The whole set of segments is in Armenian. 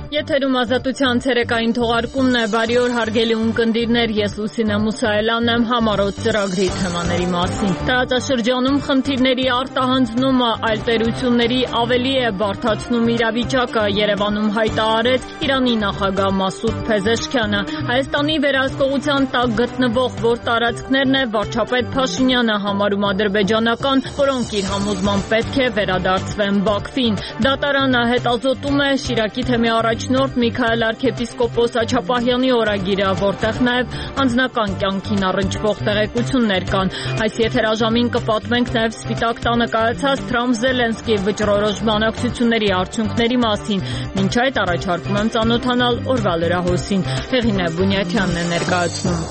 Եթերում ազատության ցերեկային թողարկումն է, բարի օր հարգելի ունկնդիրներ, ես Լուսինե Մուսայելյանն եմ, համառոտ ծրագրի թեմաների մասին։ Տարածաշրջանում խնդիրների արտահանձնումը այլ տերությունների ավելի է բարդացնում իրավիճակը, Երևանում հայտարարեց Իրանի նախագահ Մասուդ Փեզեշքյանը։ Հայաստանի վերահսկողության տակ գտնվող որ տարածքներն է վարչապետ Փաշինյանը համարում ադրբեջանական, որոնք իր համոզմամբ պետք է վերադարձվեն Բաքվին։ Դատարանը հետազոտում է Շիրակի թեմի առաջնորդ Միքայել arczepiskopos Աչապահյանի օրագիրը, որտեղ նաև անձնական կյանքին առնչվող տեղեկություններ կան։ Այս եթերաժամին կպատմենք նաև Սպիտակ տանը կայացած Թրամփ-Զելենսկի վճռորոշ բանակցությունների արդյունքների մասին։ Մինչ այդ առաջարկում եմ ծանոթանալ օրվա լրահոսին։ Հեղինե Բունյաթյանն է ներկայացնում։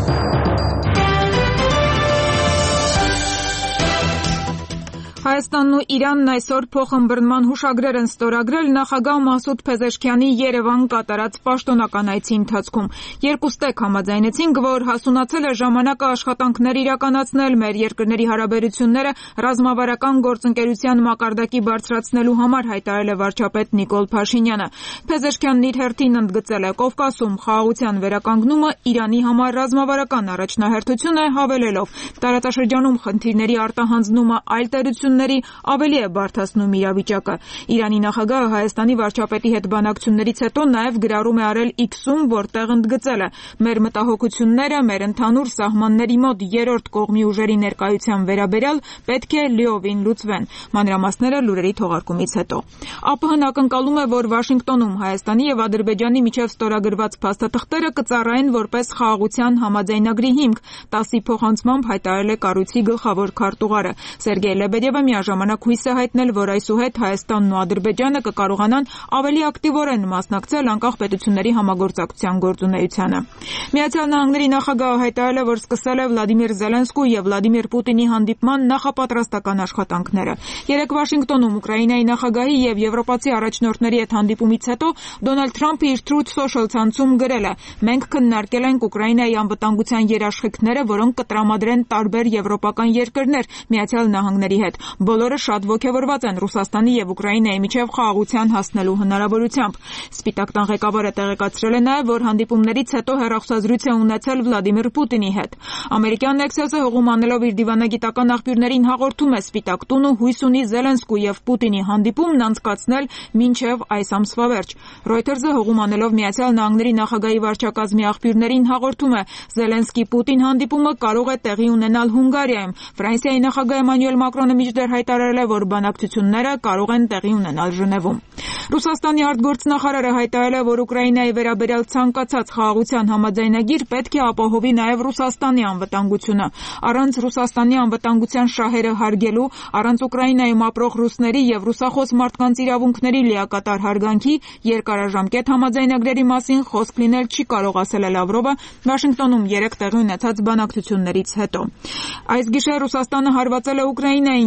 Հայաստանն ու Իրանն այսօր փոխըմբռնման հուշագրեր են ստորագրել նախագահ Մասուդ Փեզեշքյանի Երևան կատարած պաշտոնական այցի ընթացքում։ Երկու ստեկ համաձայնեցին, որ հասունացել է ժամանակը աշխատանքներ իրականացնել մեր երկրների հարաբերությունները ռազմավարական գործընկերության մակարդակի բարձրացնելու համար, հայտարարել է վարչապետ Նիկոլ Փաշինյանը։ Փեզեշքյանն իր հերթին ընդգծել է Կովկասում խաղաղության վերականգնումը Իրանի համար ռազմավարական առաջնահերթություն է, հավելելով տարածաշրջանում խնդիրների արտահանձնումը այլ տերությունների ավելի է բարդացնում իրավիճակը։ Իրանի նախագահը Հայաստանի վարչապետի հետ բանակցություններից հետո նաև գրառում է արել X-ում, որտեղ ընդգծել է. «Մեր մտահոգությունները մեր ընդհանուր սահմանների մոտ երրորդ կողմի ուժերի ներկայության վերաբերյալ պետք է լիովին լուծվեն»։ Մանրամասները լուրերի թողարկումից հետո։ ԱՊՀ-ն ակնկալում է, որ Վաշինգտոնում Հայաստանի եւ Ադրբեջանի միջև ստորագրված փաստաթղթերը կծառայեն որպես խաղաղության համաձայնագրի հիմք, ՏԱՍՍ-ի փոխանցմամբ հայտարարել է կառույցի գլխավոր քարտուղարը։ Սերգեյ Լեբեդևը միաժամանակ հույս է հայտնել, որ այսուհետ Հայաստանն ու Ադրբեջանը կկարողանան ավելի ակտիվորեն մասնակցել անկախ պետությունների համագործակցության գործունեությանը։ Միացյալ Նահանգների նախագահը հայտարարել է, որ սկսել է Վլադիմիր Զելենսկու եւ Վլադիմիր Պուտինի հանդիպման նախապատրաստական աշխատանքները։ Երեկ Վաշինգտոնում Ուկրաինայի նախագահի եւ եվրոպացի առաջնորդների հետ հանդիպումից հետո Դոնալդ Թրամփը իր Truth Social ցանցում գրել է. «Մենք քննարկել ենք Ուկրաինայի անվտանգության երաշխիքները, որոնք կտրամադրեն տարբեր եվրոպական երկրներ Միացյալ Նահանգների հետ։ Բոլորը շատ ոգևորված են Ռուսաստանի եւ Ուկրաինայի միջև խաղաղության հասնելու հնարավորությամբ»։ Սպիտակ տան ղեկավարը տեղեկացրել է նաեւ, որ հանդիպումներից հետո հեռախոսազրույց է ունեցել Վլադիմիր Պուտինի հետ։ Ամերիկյան Nexus-ը հողում անելով իր դիվանագիտական աղբյուրներին հաղորդում է Սպիտակ տունը հույս ունի Զելենսկու եւ Պուտինի հանդիպումն անցկացնել մինչեւ այս ամսվա վերջ։ Reuters-ը հողում անելով Միացյալ Նահանգների նախագահի վարչակազմի աղբյուրներին հաղորդում է. «Զելենսկի-Պուտին հանդիպումը կարող է տեղի ունենալ Հունգարիայում»։ Ֆրանսիայի նախագահ Էմանուել Մակրոնը մինչդեռ հայտարարել է, որ բանակցությունները կարող են տեղի ունենալ Ժնևում։ Ռուսաստանի արտգործնախարարը հայտարարել է, որ Ուկրաինայի վերաբերյալ ցանկացած խաղաղության համաձայնագիր պետք է ապահովի նաև Ռուսաստանի անվտանգությունը։ Առանց Ռուսաստանի անվտանգության շահերը հարգելու, առանց Ուկրաինայում ապրող ռուսների եւ ռուսախոս մարդկանց իրավունքների լիակատար հարգանքի երկարաժամկետ համաձայնագրերի մասին խոսք լինել չի կարող, ասել է Լավրովը Վաշինգտոնում երեկ տեղի ունեցած բանակցություններից հետո։ Այս գիշեր Ռուսաստանը հարվածել է Ուկրաինային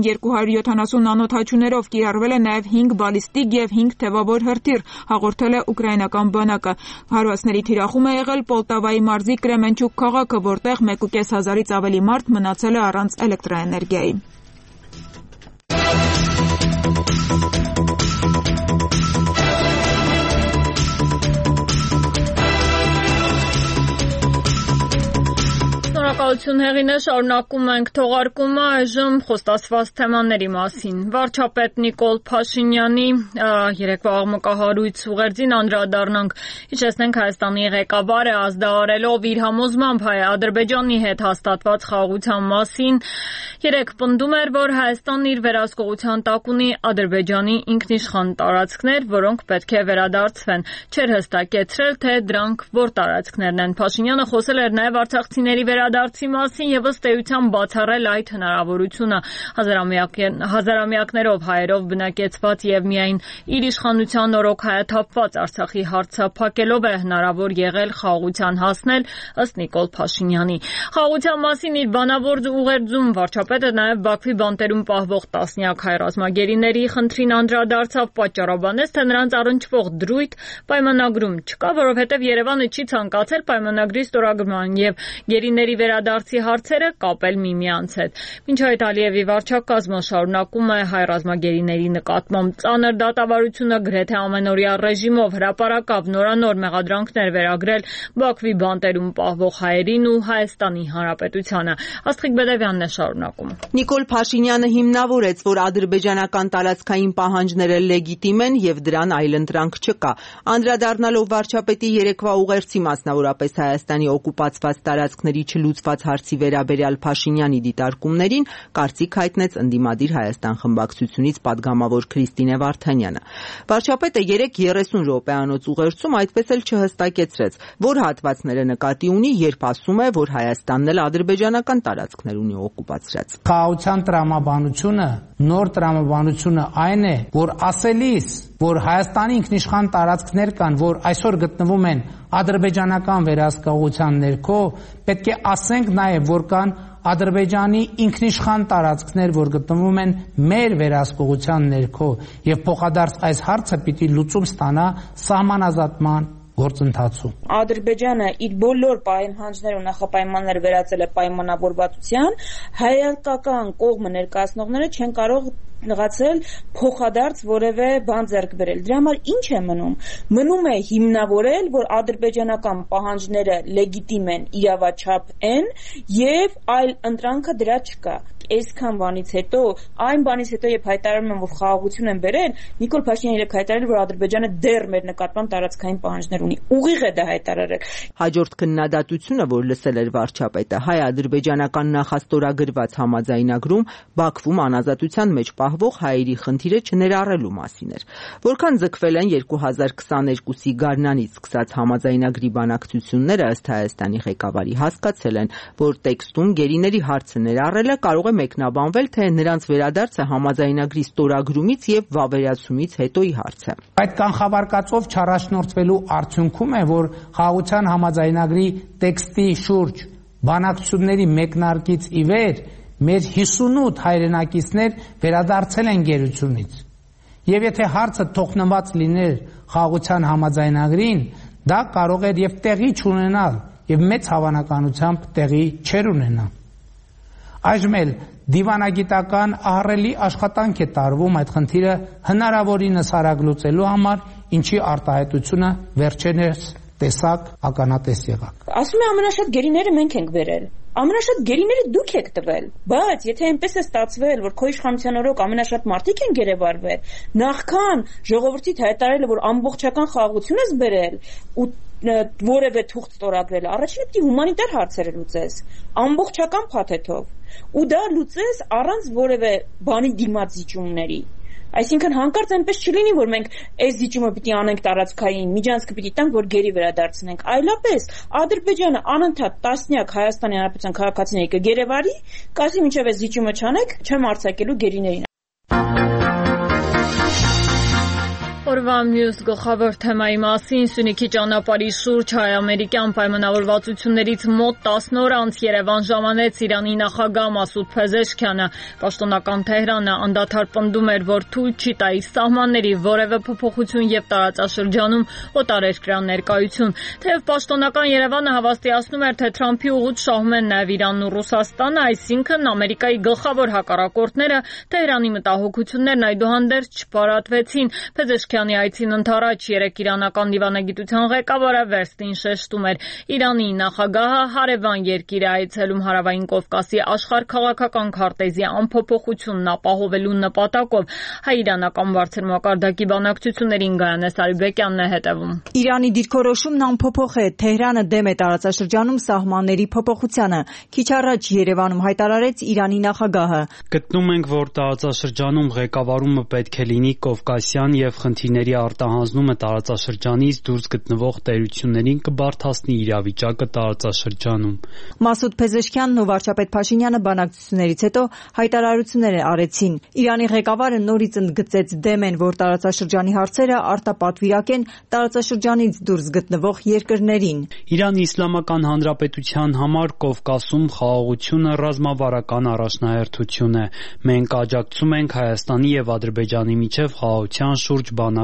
270 անօդաչուներով, կիրառվել է նաև 5 բալիստիկ եւ 5 թևավոր հրթիռ, հաղորդել է ուկրաինական բանակը։ Հարվածների թիրախում է եղել Պոլտավայի մարզի Կրեմենչուկ քաղաքը, որտեղ 1,5 ավելի մարդ մնացել է առանց էլեկտրաէներգիայի։ Շնորհակալություն Հեղինե, շարունակում ենք թողարկումը այժմ խոստացված թեմաների մասին։ Վարչապետ Նիկոլ Փաշինյանի երեկվա աղմկահարույց ուղերձին անդրադառնանք, հիշեցնենք Հայաստանի ղեկավարը ազդարարելով իր համոզմամբ Ադրբեջանի հետ հաստատված խաղաղության մասին, երեկ պնդում էր, որ Հայաստանն իր վերահսկողության տակ ունի Ադրբեջանի ինքնիշխան տարածքներ, որոնք պետք է վերադարձվեն։ Չէր հստակեցրել, թե դրանք որ տարածքներն են։ Փաշինյանը խոսել էր նաև արցախցիների վերադարձի մասին եւ ըստ էության բացառել այդ հնարավորությունը։ Հազարամյակներով հայերով բնակեցված եւ միայն իր իշխանության օրոք հայաթափված Արցախի հարձափակելով է հնարավոր եղել խաղաղության հասնել, ըստ Նիկոլ Փաշինյանի։ Խաղաղության մասին իր բանավոր ուղերձում վարչապետը նաև Բաքվի բանտերում պահվող տասնյակ հայ ռազմագերիների խնդրին անդրադարձավ, պատճառաբանեց, թե նրանց առնչվող դրույթ պայմանագրում չկա, որովհետև Երևանը չի ցանկացել պայմանագրի ստորագրման եւ գերիների վերադարձ վերադարձի հարցերը կապել միմյանց հետ։ Մինչ այդ Ալիևի վարչակազմը շարունակում է հայ ռազմագերիների նկատմամբ ծանր դատավարությունը գրեթե ամենօրյա ռեժիմով հրապարակավ նորանոր մեղադրանքներ վերագրել Բաքվի բանտերում պահվող հայերին ու Հայաստանի Հանրապետությանը։ Աստղիկ Բեդևյանն է շարունակում։ Նիկոլ Փաշինյանը հիմնավորեց, որ ադրբեջանական տարածքային պահանջները լեգիտիմ են եւ դրան այլընտրանք չկա։ Անդրադառնալով վարչապետի երեկվա ուղերձի, մասնավորապես Հայաստանի օկուպացված տարածքների չլուծված հարցի վերաբերյալ Փաշինյանի դիտարկումներին, կարծիք հայտնեց ընդդիմադիր Հայաստան խմբակցությունից падգամավոր Քրիստինե Վարդանյանը։ Վարչապետը 30 րոպեանոց ուղերձում այդպես էլ չհստակեցրեց, որ հատվածները նկատի ունի, երբ ասում է, որ Հայաստանն էլ ադրբեջանական տարածքներ ունի օկուպացրած։ Խաղաղության տրամաբանությունը, նոր տրամաբանությունը այն է, որ ասելիս, որ Հայաստանի ինքնիշխան տարածքներ կան, որ այսօր գտնվում են ադրբեջանական վերահսկողության ներքո, պետք է ասենք նաև, որ կան Ադրբեջանի ինքնիշխան տարածքներ, որ գտնվում են մեր վերահսկողության ներքո, եւ փոխադարձ այս հարցը պիտի լուծում ստանա սահմանազատման գործընթացում։ Ադրբեջանը իր բոլոր պայմանները ու նախապայմանները վերածել է պայմանավորվածության, հայկական կողմը ներկայացնողները չեն կարող նեղացել փոխադարձ որևէ բան ձեռք բերել։ Դրա համար ինչ է մնում։ Մնում է հիմնավորել, որ ադրբեջանական պահանջները լեգիտիմ են, իրավաչափ են եւ այլ ընտրանքը դրա չկա։ Այսքան բանից հետո, այն բանից հետո, երբ հայտարարում են, որ խաղաղություն են բերել, Նիկոլ Փաշինյանը երբ հայտարարել, որ Ադրբեջանը դեռ մեր նկատմամբ տարածքային պահանջներ ունի։ Ուղիղ է դա հայտարարել։ Հաջորդ քննադատությունը, որ լսել էր վարչապետը, հայ-ադրբեջանական նախաստորագրված համաձայնագրում Բաքվում անազատության մեջ պահվող հայերի խնդիրը չներառելու մասին էր։ Որքան ձգվել են 2022-ի գարնանից սկսած համաձայնագրի բանակցությունները, ըստ Հայաստանի ղեկավարի հասկացել են, որ տեքստում գերիների հարցը ներառելը կարող է մեկնաբանվել, թե նրանց վերադարձը համաձայնագրի ստորագրումից եւ վավերացումից հետոյի հարց է։ Այդ կանխավարկածով չառաջնորդվելու արդյունքում է, որ խաղաղության համաձայնագրի տեքստի շուրջ բանակցությունների մեկնարկից ի վեր մեր 58 հայրենակիցներ վերադարձել են գերությունից։ Եվ եթե հարցը թողնված լիներ խաղաղության համաձայնագրին, դա կարող էր եւ տեղի չունենալ, եւ մեծ հավանականությամբ տեղի չեր ունենա։ Այժմ էլ դիվանագիտական ահռելի աշխատանք է տարվում այդ խնդիրը հնարավորինս արագ լուծելու համար, ինչի արտահայտությունը վերջերս տեսակ ականատես եղաք։ Ասում է ամենաշատ գերիները մենք ենք բերել։ Ամենաշատ գերիները դուք եք տվել, բայց եթե այնպես է ստացվել, որ քո իշխանության օրոք ամենաշատ մարդիկ են գերեվարվել, նախքան ժողովրդիդ հայտարարել, որ ամբողջական խաղաղություն ես բերել ու որևէ թուղթ ստորագրել, առաջինը պիտի հումանիտար հարցերը լուծես, ամբողջական փաթեթով, ու դա լուծես առանց որևէ բանի դիմաց զիջումների։ Այսինքն հանկարծ այնպես չլինի, որ մենք այս զիջումը պիտի անենք տարածքային, միջանցքը պիտի տանք, որ գերի վերադարձնենք, այլապես Ադրբեջանը անընդհատ տասնյակ Հայաստանի Հանրապետության քաղաքացիների կգերեվարի, կասի մինչև այս զիջումը չանեք, չեմ արձակելու գերիներին։ Օրվա մյուս գլխավոր թեմայի մասին Սյունիքի ճանապարհի շուրջ հայ-ամերիկյան պայմանավորվածություններից մոտ 10 օր անց Երևան ժամանեց Իրանի նախագահ Մասուդ Փեզեշքյանը։ Պաշտոնական Թեհրանը անդադար պնդում էր, որ թույլ չի տա սահմանների որևէ փոփոխություն եւ տարածաշրջանում օտարերկրյա ներկայություն։ Թեև պաշտոնական Երևանը հավաստիացնում էր, թե Թրամփի ուղուց շահում են նաեւ Իրանն ու Ռուսաստանը, այսինքն Ամերիկայի գլխավոր հակառակորդները Թեհրանի մտահոգություններն այդուհանդերձ չպարատվեցին։ Փեզեշքյանի այցին ընդառաջ երեք իրանական դիվանագիտության ղեկավարը Վերստին շեշտում էր, Իրանի նախագահը հարևան երկիր է այցելում Հարավային Կովկասի աշխարհքաղաքական քարտեզի անփոփոխությունն ապահովելու նպատակով։ Հայ-իրանական բարձր մակարդակի բանակցություններին Գայանե Սարիբեկյանն է հետևում։ Իրանի դիրքորոշումն անփոփոխ է, Թեհրանը դեմ է տարածաշրջանում սահմանների փոփոխությանը։ Քիչ առաջ Երևանում հայտարարեց Իրանի նախագահը։ Գտնում ենք, որ տարածաշրջանում ղեկավարումը պետք է լինի կովկասյան եւ խնդիրների արտահանձնումը տարածաշրջանից դուրս գտնվող տերություններին կբարդացնի իրավիճակը տարածաշրջանում։ Մասուդ Փեզեշքյանն ու վարչապետ Փաշինյանը բանակցություններից հետո հայտարարություններ արեցին։ Իրանի ղեկավարը նորից ընդգծեց դեմ են, որ տարածաշրջանի հարցերը արտապատվիրակեն տարածաշրջանից դուրս գտնվող երկրներին։ Իրանի Իսլամական Հանրապետության համար Կովկասում խաղաղությունը ռազմավարական առաջնահերթություն է։ Մենք աջակցում ենք Հայաստանի եւ Ադրբեջանի միջև խաղաղության շուրջ բանակցություններին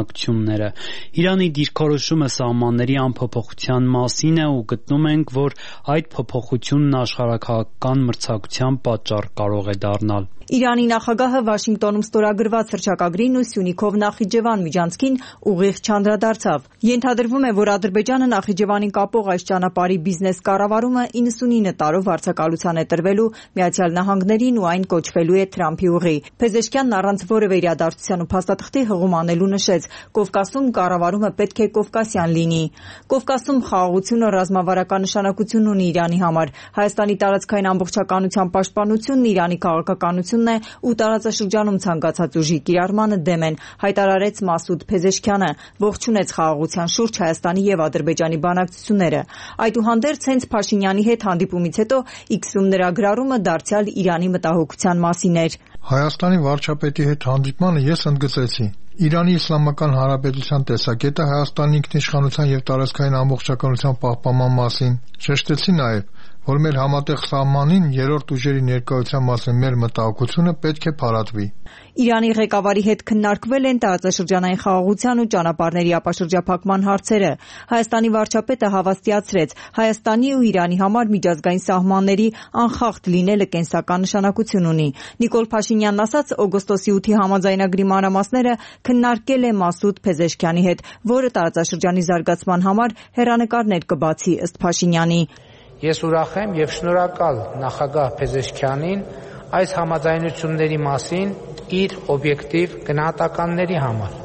բանակցությունները։ Իրանի դիրքորոշումը սահմանների անփոփոխության մասին է ու գտնում ենք, որ այդ փոփոխությունն աշխարհաքաղաքական մրցակցության պատճառ կարող է դառնալ։ Իրանի նախագահը Վաշինգտոնում ստորագրված հռչակագրին ու Սյունիքով Նախիջևան միջանցքին ուղիղ չանդրադարձավ։ Ենթադրվում է, որ Ադրբեջանը Նախիջևանին կապող այս ճանապարհի բիզնես կառավարումը 99 տարով վարձակալության է տրվելու Միացյալ Նահանգներին ու այն կոչվելու է Թրամփի ուղի։ Փեզեշքյանն առանց որևէ իրադարձության ու փաստաթղթի հղում անելու նշեց. Կովկասում կառավարումը պետք է կովկասյան լինի։ Կովկասում խաղաղությունը ռազմավարական նշանակություն ունի Իրանի համար։ Հայաստանի տարածքային ամբողջականության պաշտպանությունն Իրանի քաղաքականությունն է ու տարածաշրջանում ցանկացած ուժի կիրառմանը դեմ են, հայտարարեց Մասուդ Փեզեշքյանը, ողջունեց խաղաղության շուրջ Հայաստանի եւ Ադրբեջանի բանակցությունները։ Այդուհանդերձ հենց Փաշինյանի հետ հանդիպումից հետո X-ում նրա գրառումը դարձյալ Իրանի մտահոգության մասին էր։ Հայաստանի վարչապետի հետ հանդիպմանը ես ընդգծեցի Իրանի Իսլամական Հանրապետության տեսակետը Հայաստանի ինքնիշխանության եւ տարածքային ամբողջականության պահպանման մասին։ Շեշտեցի նաեւ, որ մեր համատեղ սահմանին երրորդ ուժերի ներկայության մասին մեր մտահոգությունը պետք է փարատվի։ Իրանի ղեկավարի հետ քննարկվել են տարածաշրջանային խաղաղության ու ճանապարհների ապաշրջափակման հարցերը։ Հայաստանի վարչապետը հավաստիացրեց, Հայաստանի ու Իրանի համար միջազգային սահմանների անխախտ լինելը կենսական նշանակություն ունի։ Նիկոլ Փաշինյանն ասաց, օգոստոսի 8-ի համաձայնագրի մանրամասները քննարկել է Մասուդ Փեզեշքյանի հետ, որը տարածաշրջանի զարգացման համար հեռանկարներ կբացի ըստ Փաշինյանի։ Ես ուրախ եմ եւ շնորհակալ նախագահ Փեզեշքյանին այս համաձայնությունների մասին իր օբյեկտիվ գնահատականների համար։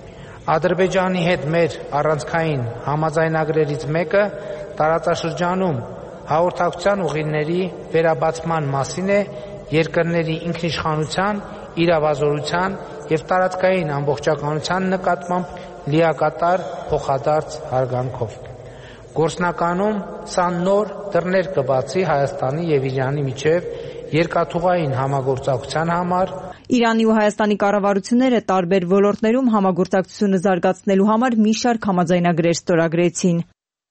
Ադրբեջանի հետ մեր առանցքային համաձայնագրերից մեկը տարածաշրջանում հաղորդակցության ուղիների վերաբացման մասին է երկրների ինքնիշխանության, իրավազորության եւ տարածքային ամբողջականության նկատմամբ լիակատար փոխադարձ հարգանքով։ Գործնականում սա նոր դռներ կբացի Հայաստանի եւ Իրանի միջև երկաթուղային համագործակցության համար։ Իրանի ու Հայաստանի կառավարությունները տարբեր ոլորտներում համագործակցությունը զարգացնելու համար մի շարք համաձայնագրեր ստորագրեցին։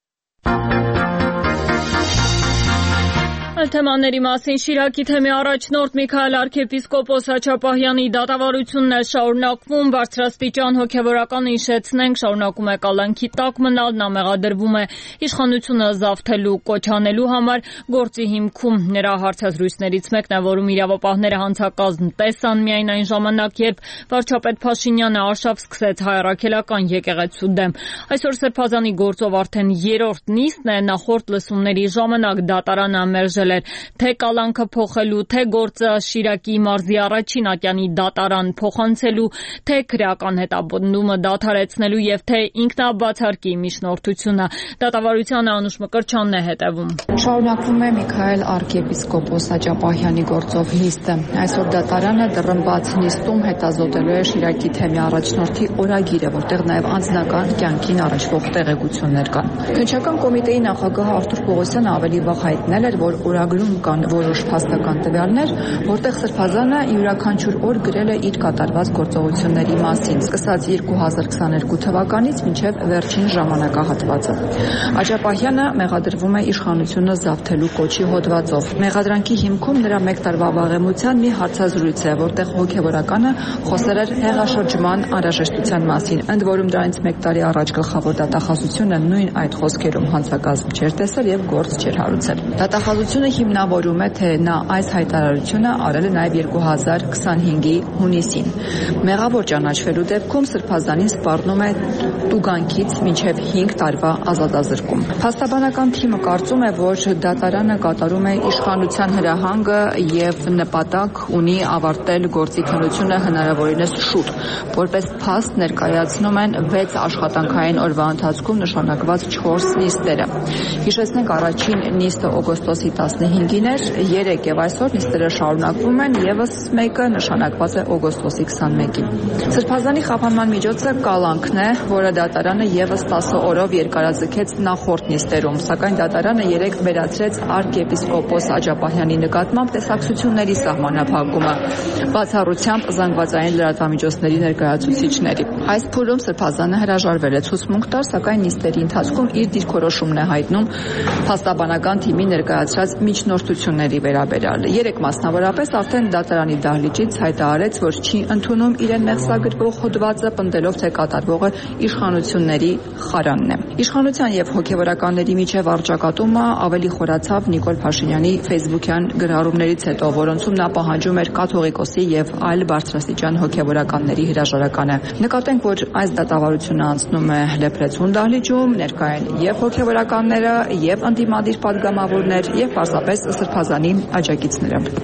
Այլ թեմաների մասին Շիրակի թեմի առաջնորդ Միքայել arczepiskopos Հաչապահյանի դատավարությունն է շարունակվում, բարձրաստիճան հոգևորական հիշեցնենք, շարունակում է կալանքի տակ մնալ, նա մեղադրվում է իշխանությունը զավթելու կոչ անելու համար, գործի հիմքում նրա հարցազրույցներից մեկն է, որում իրավապահները հանցակազմ տեսան միայն այն ժամանակ, երբ վարչապետ Փաշինյանը արշավ սկսեց հայ առաքելական եկեղեցու դեմ։ Այսօր Սրբազանի գործով արդեն երրորդ նիստն է, նախորդ լսումների ժամանակ դատարանը մերժել թե կալանքը փոխելու, թե գործը Շիրակի մարզի առաջին ատյանի դատարան փոխանցելու, թե քրեական հետապնդումը դադարեցնելու եւ թե ինքնաբացարկի միջնորդությունը։ Դատավարությանը Անուշ Մկրտչյանն է հետևում։ Շարունակվում է Միքայել arczepiskopos Հաչապահյանի գործով նիստը։ Այսօր դատարանը դռնբաց նիստում հետազոտելու է Շիրակի թեմի առաջնորդի օրագիրը, որտեղ նաեւ անձնական կյանքին առնչվող տեղեկություններ կան։ Քննչական կոմիտեի նախագահ Արթուր Պողոսյանը ավելի վաղ հայտնել էր, որ օրագրում կան որոշ փաստական տվյալներ, որտեղ Սրբազանը յուրաքանչյուր օր գրել է իր կատարված գործողությունների մասին, սկսած 2022 թվականից մինչև վերջին ժամանակահատվածը։ Հաչապահյանը մեղադրվում է իշխանությունը զավթելու կոչի հոդվածով։ Մեղադրանքի հիմքում նրա 1 տարվա վաղեմության մի հարցազրույց է, որտեղ հոգևորականը խոսել էր հեղաշրջման անհրաժեշտության մասին, ընդ որում դրանից 1 տարի առաջ գլխավոր դատախազությունը նույն այդ խոսքերում հանցակազմ չէր տեսել եւ գործ չէր հարուցել։ Դատախազությունը հիմնավորում է, թե նա այս հայտարարությունը արել է նաև 2025-ի հունիսին։ Մեղավոր ճանաչվելու դեպքում Սրբազանին սպառնում է տուգանքից մինչև 5 տարվա ազատազրկում։ Փաստաբանական թիմը կարծում է, որ դատարանը կատարում է իշխանության հրահանգը եւ նպատակ ունի ավարտել գործի քննությունը հնարավորինս շուտ։ Որպես փաստ ներկայացնում են 6 աշխատանքային օրվա ընթացքում նշանակված 4 նիստերը։ Հիշեցնենք, առաջին նիստը օգոստոսի 15-ին էր, 3 եւ այսօր նիստերը շարունակվում են, եւս մեկը նշանակված է օգոստոսի 21-ին։ Սրբազանի խափանման միջոցը կալանքն է, որը դատարանը եւս 10 օրով երկարաձգեց նախորդ նիստերում, սակայն դատարանը 3 վերացրեց arczepiskopos Հաչապահյանի նկատմամբ տեսակցությունների սահմանափակումը, բացառությամբ զանգվածային լրատվամիջոցների ներկայացուցիչների։ Այս փուլում Սրբազանը հրաժարվել է ցուցմունք տալ, սակայն նիստերի ընթացքում իր դիրքորոշումն է հայտնում փաստաբանական թիմի ներկայացրած միջնորդությունների վերաբերյալ։ Երեք մասնավորապես արդեն դատարանի դահլիճից հայտարարեց, որ չի ընդունում իրեն մեղսագրվող հոդվածը, պնդելով, թե կատարվողը իշխանությունների խարանն է։ Իշխանության եւ հոգեվորականների միջև առճակատումը ավելի խորացավ Նիկոլ Փաշինյանի Facebook-յան գրառումներից հետո, որոնցում նա պահանջում էր կաթողիկոսի եւ այլ բարձրաստիճան հոգեվորականների հրաժարականը։ Նկատենք, որ այս դատավարությունը անցնում է Լեփրեցուն դահլիճում, ներկայ են եւ հոգեվորականները, եւ ընդդիմադիր պատգամավորներ, եւ պարզապես սրբազանի աջակիցները։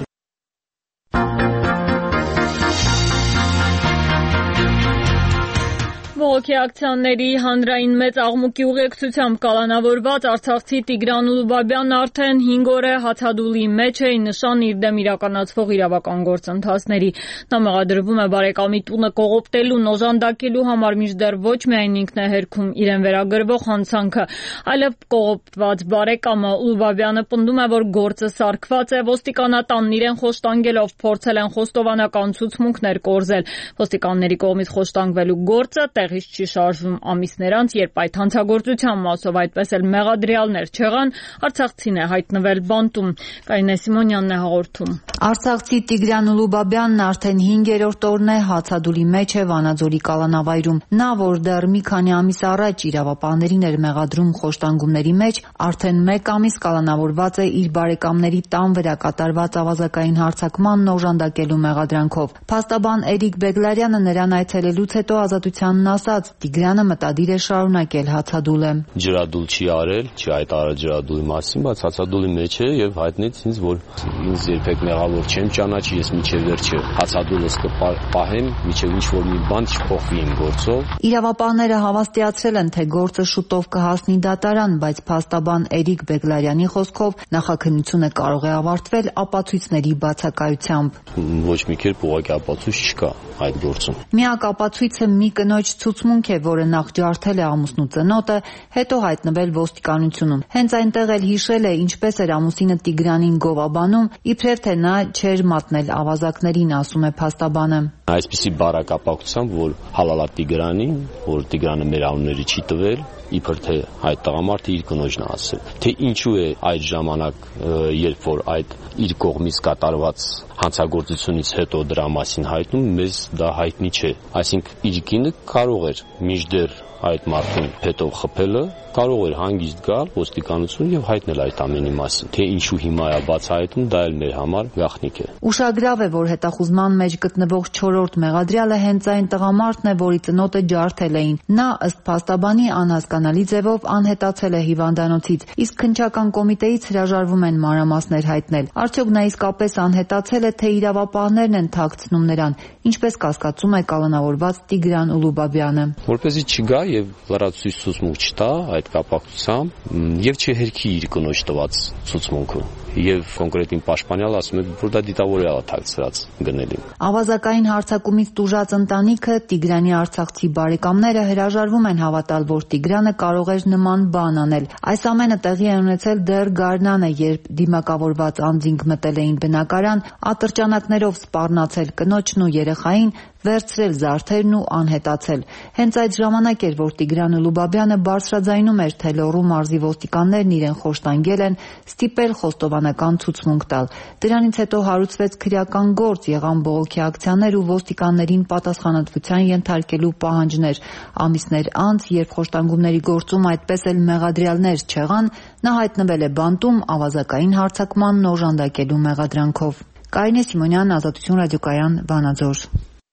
Բողոքի ակցիաների հանրային մեծ աղմուկի ուղեկցությամբ կալանավորված արցախցի Տիգրան Ուլուբաբյանն արդեն 5 օր է հացադուլի մեջ է, նշան իր դեմ իրականացվող իրավական գործընթացների։ Նա մեղադրվում է բարեկամի տունը կողոպտելուն, օժանդակելու համար, մինչդեռ ոչ միայն ինքն է հերքում իրեն վերագրվող հանցանքը, այլև կողոպտված բարեկամը։ Ուլուբաբյանը պնդում է, որ գործը սարքված է, ոստիկանատանն իրեն խոշտանգելով փորձել են խոստովանական ցուցմունքներ կորզել։ Ոստիկանների կողմից խոշտանգվելու գործը տեղից չի շարժվում ամիսներ անց, երբ այդ հանցագործության մասով այդպես էլ մեղադրյալներ չեղան, արցախցին է հայտնվել բանտում։ Կարինե Սիմոնյանն է հաղորդում։ Արցախցի Տիգրան Ուլուբաբյանն արդեն 5-րդ օրն է հացադուլի մեջ է Վանաձորի կալանավայրում։ Նա, որ դեռ մի քանի ամիս առաջ իրավապահներին էր մեղադրում խոշտանգումների մեջ, արդեն 1 ամիս կալանավորված է իր բարեկամների տան վրա կատարված ավազակային հարձակմանն օժանդակելու մեղադրանքով։ Փաստաբան Էրիկ Բեգլարյանը նրան այցելելուց հետո Ազատությանն ասաց, Տիգրանը մտադիր է շարունակել հացադուլը։ Ջրադուլ չի արել, չի հայտարարել ջրադուլի մասին, բայց հացադուլի մեջ է եւ հայտնեց ինձ, որ ինձ երբեք մեղավոր չեմ ճանաչի, ես մինչեւ վերջը հացադուլս կպահեմ, մինչեւ ինչ որ մի բան չփոխվի իմ գործով։ Իրավապահները հավաստիացրել են, թե գործը շուտով կհասնի դատարան, բայց փաստաբան Էրիկ Բեգլարյանի խոսքով նախաքննությունը կարող է ավարտվել ապացույցների բացակայությամբ։ Ոչ մի կերպ ուղղակի ապացույց չկա այդ գործում։ Միակ ապացույցը մի կնոջ ցուցմունք է, որը նախ ջարդել է ամուսնու ծնոտը, հետո հայտնվել ոստիկանությունում։ Հենց այնտեղ էլ հիշել է, ինչպես էր ամուսինը Տիգրանին գովաբանում, իբրև թե նա չէր մատնել ավազակներին, ասում է փաստաբանը։ Այսպիսի բարակապակցությամբ, որ հալալա Տիգրանին, որ Տիգրանը մեր անունները չի տվել, իբր թե այդ տղամարդը իր կնոջն է ասել։ Թե ինչու է այդ ժամանակ, երբ որ այդ իր կողմից կատարված հանցագործությունից հետո դրա մասին հայտնում, մեզ դա հայտնի չէ։ Այսինքն իր կինը կարող էր մինչդեռ այդ մարդուն հետո խփելը, կարող էր հանգիստ գալ ոստիկանություն եւ հայտնել այդ ամենի մասին։ Թե ինչու հիմա է բացահայտում, դա էլ մեր համար գաղտնիք է։ Ուշագրավ է, որ հետախուզման մեջ գտնվող 4-րդ մեղադրյալը հենց այն տղամարդն է, որի ծնոտը ջարդել էին։ Նա ըստ փաստաբանի անհասկանալի ձևով անհետացել է հիվանդանոցից, իսկ քննչական կոմիտեից հրաժարվում են մանրամասներ հայտնել։ Արդյոք նա իսկապես անհետացել է, թե իրավապահներն են թաքցնում նրան, ինչպես կասկածում է կալանավորված Տիգրան Ուլուբաբյանը։ Որպեսզի չգա եւ լրացուցիչ ցուցմունք չտա այդ կապակցությամբ եւ չհերքի իր կնոջ տված ցուցմունքը եւ կոնկրետ պաշտպանյալը ասում է, որ դա դիտավորյալ է թաքցրած գնելին։ Ավազակային հարձակումից տուժած ընտանիքը, Տիգրանի արցախցի բարեկամները հրաժարվում են հավատալ, որ Տիգրանը կարող էր նման բան անել։ Այս ամենը տեղի է ունեցել դեռ գարնանը, երբ դիմակավորված անձինք մտել էին բնակարան, ատրճանակներով սպառնացել կնոջն ու երեխային, վերցրել զարդերն ու անհետացել։ Հենց այդ ժամանակ էր, որ Տիգրան Ուլուբաբյանը բարձրաձայնում էր, թե Լոռու մարզի ոստիկաններն իրեն խոշտանգել են, ստիպել խոստովանական ցուցմունք տալ։ Դրանից հետո հարուցվեց քրեական գործ, եղան բողոքի ակցիաներ ու ոստիկաններին պատասխանատվության ենթարկելու պահանջներ։ Ամիսներ անց, երբ խոշտանգումների գործում այդպես էլ մեղադրյալներ չեղան, նա հայտնվել է բանտում ավազակային հարձակմանն օժանդակելու մեղադրանքով։ Կարինե Սիմոնյան, Ազատություն ռադիոկայան, Վանաձոր։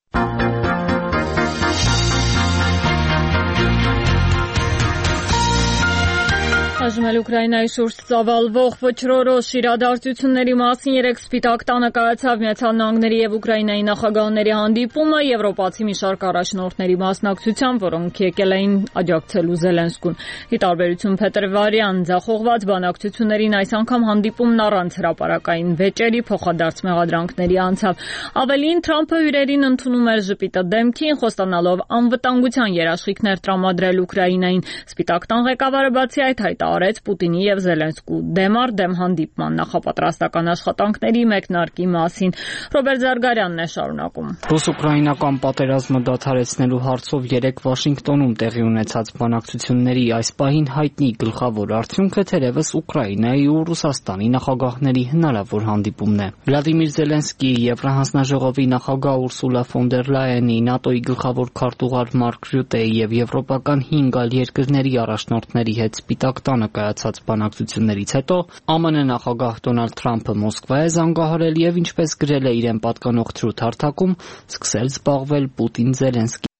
Այժմ էլ Ուկրաինայի շուրջ ծավալվող վճռորոշ իրադարձությունների մասին երեկ Սպիտակ տանը կայացավ Միացյալ Նահանգների եւ Ուկրաինայի նախագահների հանդիպումը եվրոպացի մի շարք առաջնորդների մասնակցությամբ, որոնք եկել էին աջակցելու Զելենսկուն։ Ի տարբերություն փետրվարյան ձախողված բանակցություններին այս անգամ հանդիպումն առանց հրապարակային վեճերի փոխադարձ մեղադրանքների անցավ։ Ավելին, Թրամփը հյուրերին ընդունում էր ժպիտը դեմքին, խոստանալով անվտանգության երաշխիքներ տրամադրել Ուկրաինային։ Սպիտակ տան ղեկավարը բացի այդ հայտարարել հայտարարեց Պուտինի եւ Զելենսկու դեմ առ դեմ հանդիպման նախապատրաստական աշխատանքների մեկնարկի մասին։ Ռոբերտ Զարգարյանն է շարունակում։ Ռուս-ուկրաինական պատերազմը դադարեցնելու հարցով 3 Վաշինգտոնում տեղի ունեցած բանակցությունների այս պահին հայտնի գլխավոր արդյունքը թերևս Ուկրաինայի ու Ռուսաստանի նախագահների հնարավոր հանդիպումն է։ Վլադիմիր Զելենսկիի Եվրահանձնաժողովի նախագահ Ուրսուլա ֆոն դեր Լայենի, ՆԱՏՕ-ի գլխավոր քարտուղար Մարկ Ռյուտեի եւ եվրոպական 5 այլ երկրների առաջնորդների հետ Սպիտակ տանը կայացած բանակցություններից հետո ԱՄՆ նախագահ Դոնալդ Թրամփը Մոսկվա է զանգահարել եւ ինչպես գրել է իրեն պատկանող թրութ հարթակում, սկսել զբաղվել Պուտին-Զելենսկի